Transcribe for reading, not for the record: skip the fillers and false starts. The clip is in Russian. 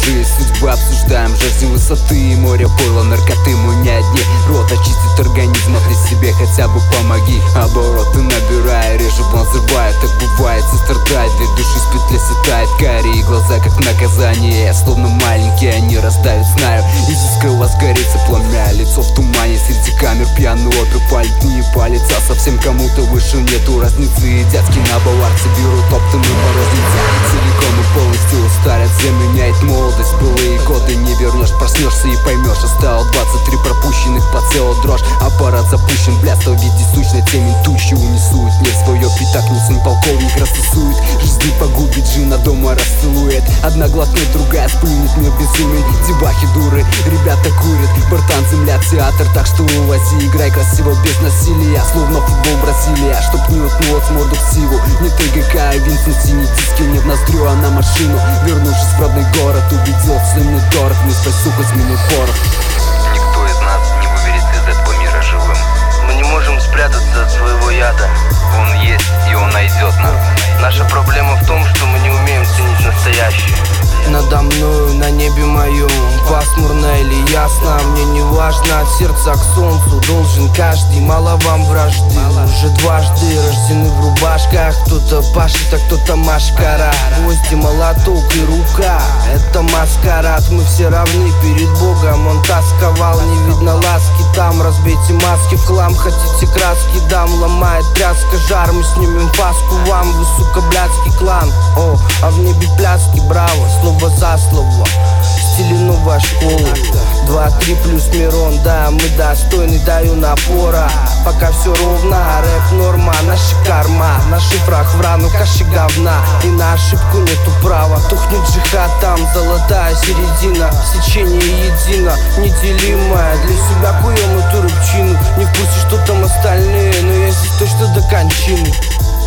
жизнь, судьбы обсуждаем, жаждем высоты и море пойла, наркоты. Мы не одни, рот очистит организм, а ты себе хотя бы помоги. Обороты набирая, реже план взрывает, так бывает, сострадает, две души с петли сытает. Карие глаза, как наказание, словно маленькие они растают, знаю. Из искры возгорится пламя, лицо в тумане, среди камер пьяный опер палит, не палец, а совсем кому-то выше нету разницы. И дядьки на баварце берут оптом и морозницы, целиком и полностью устарят, землю меняет молодость. Былые годы не вернешь, проснешься и поймешь. Оставил 23 пропущенных, по целую дрожь. Аппарат запущен, блядство в виде сущной темень тучи унесут. Не свое пятак, не сын полковник растусует. Жизнь погубит, жена дома расцелует. Одна глотнет, другая сплюнет, мир безумен. Дебахи дуры, ребята курят. Братан, земля, театр, так что увози. Играй красиво, без насилия, словно футбол Бразилия. Чтоб не утнулась морду в сиву. Не ТГК, а Винсент, синий диски не в ноздрю, а на машину. Вернувшись в родной город, убедился, мне дорог. Не спай, сука, сменил порох. Никто из нас не выберется из этого мира живым. Мы не можем спрятаться от своего яда. Он есть, и он найдет нас. Наша проблема в том, что мы не умеем ценить настоящее. Надо мною на небе моем пасмурно или ясно, мне не важно. От сердца к солнцу должен каждый, мало вам вражды. Уже дважды рождены в рубашках, кто-то пашет, а кто-то машкара. Гвозди, молоток и рука, это маскарад. Мы все равны перед Богом, он тосковал, не видно ласки там. Разбейте маски в хлам, хотите краски дам. Ломает тряска, жар, мы снимем фаску вам. Вы, сука, блядский клан, о, а в небе пляски, браво, слово за слово, в стиле новая школа. 2-3 плюс Мирон, да, мы достойны, даю напора. Пока все ровно, рэп норма, наша карма. На шифрах в рану каши говна, и на ошибку нету права. Тухнет джихад, там золотая середина, сечение едино, неделимое. Для себя куем эту рыбчину, не в курсе, что там остальные, но я здесь точно до кончины.